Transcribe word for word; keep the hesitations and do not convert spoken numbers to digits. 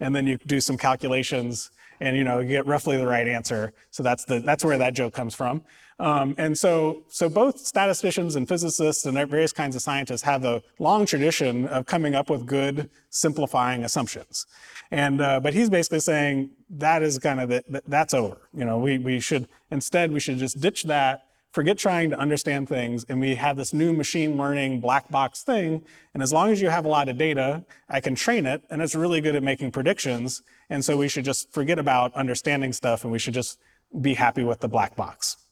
and then you do some calculations, and you know you get roughly the right answer. So that's the that's where that joke comes from. Um, and so so both statisticians and physicists and various kinds of scientists have a long tradition of coming up with good simplifying assumptions. And uh, but he's basically saying that is kind of the, that's over. You know, we we should instead we should just ditch that. Forget trying to understand things, and we have this new machine learning black box thing, and as long as you have a lot of data, I can train it, and it's really good at making predictions, and so we should just forget about understanding stuff, and we should just be happy with the black box.